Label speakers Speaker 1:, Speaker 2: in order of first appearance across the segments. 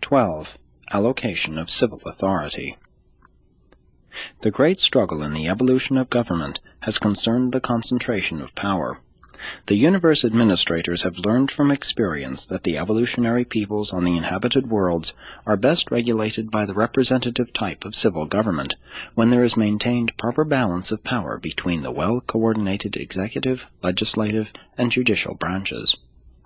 Speaker 1: 12. Allocation of civil authority. The great struggle in the evolution of government has concerned the concentration of power. The universe administrators have learned from experience that the evolutionary peoples on the inhabited worlds are best regulated by the representative type of civil government, when there is maintained proper balance of power between the well-coordinated executive, legislative, and judicial branches.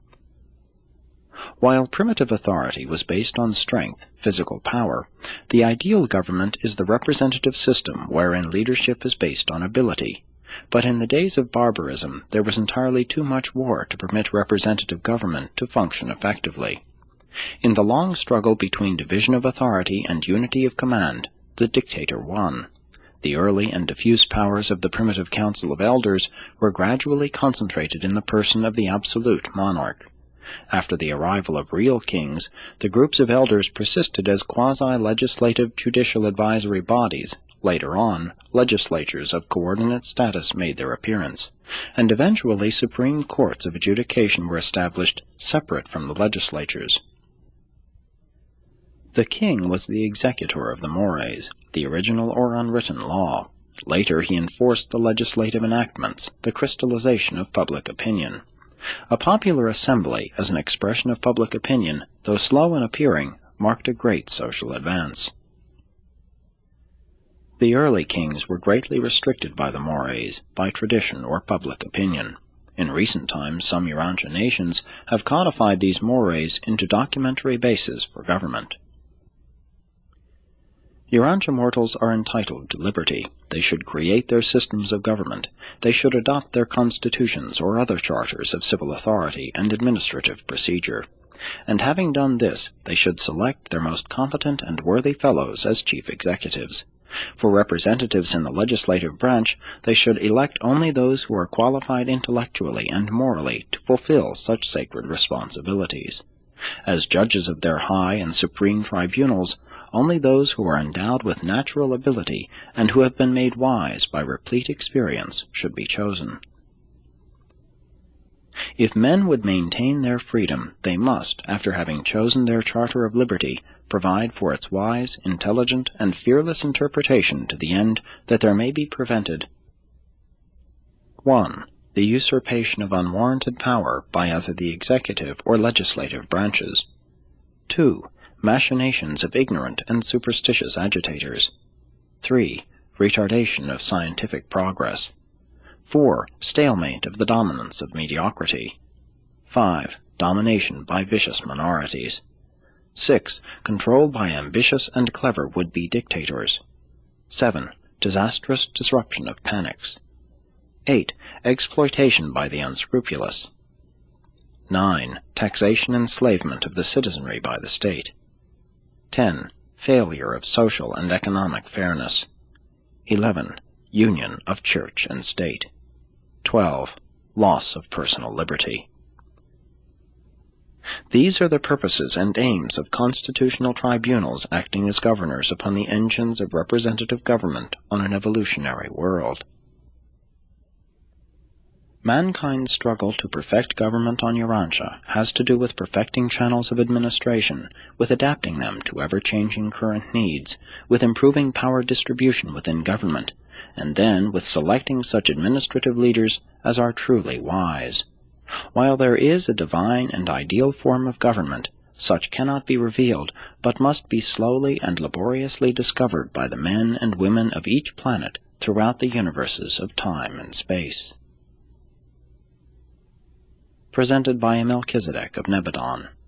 Speaker 1: While primitive authority was based on strength, physical power, the ideal government is the representative system wherein leadership is based on ability. But in the days of barbarism, there was entirely too much war to permit representative government to function effectively. In the long struggle between division of authority and unity of command, the dictator won. The early and diffuse powers of the primitive council of elders were gradually concentrated in the person of the absolute monarch. After the arrival of real kings, the groups of elders persisted as quasi-legislative judicial advisory bodies. Later on, legislatures of coordinate status made their appearance, and eventually supreme courts of adjudication were established separate from the legislatures. The king was the executor of the mores, the original or unwritten law. Later he enforced the legislative enactments, the crystallization of public opinion. A popular assembly, as an expression of public opinion, though slow in appearing, marked a great social advance. The early kings were greatly restricted by the mores, by tradition or public opinion. In recent times, some Urantia nations have codified these mores into documentary bases for government. Urantia mortals are entitled to liberty. They should create their systems of government. They should adopt their constitutions or other charters of civil authority and administrative procedure. And having done this, they should select their most competent and worthy fellows as chief executives. For representatives in the legislative branch, they should elect only those who are qualified intellectually and morally to fulfill such sacred responsibilities. As judges of their high and supreme tribunals, only those who are endowed with natural ability and who have been made wise by replete experience should be chosen. If men would maintain their freedom, they must, after having chosen their charter of liberty, provide for its wise, intelligent, and fearless interpretation to the end that there may be prevented 1. The usurpation of unwarranted power by either the executive or legislative branches. 2. Machinations of ignorant and superstitious agitators. 3. Retardation of scientific progress. 4. Stalemate of the dominance of mediocrity. 5. Domination by vicious minorities. 6. Control by ambitious and clever would-be dictators. 7. Disastrous disruption of panics. 8. Exploitation by the unscrupulous. 9. Taxation and enslavement of the citizenry by the state. 10. Failure of social and economic fairness. 11. Union of church and state. 12. Loss of personal liberty. These are the purposes and aims of constitutional tribunals acting as governors upon the engines of representative government on an evolutionary world. Mankind's struggle to perfect government on Urantia has to do with perfecting channels of administration, with adapting them to ever-changing current needs, with improving power distribution within government, and then with selecting such administrative leaders as are truly wise. While there is a divine and ideal form of government, such cannot be revealed, but must be slowly and laboriously discovered by the men and women of each planet throughout the universes of time and space. Presented by Melchizedek of Nebadon.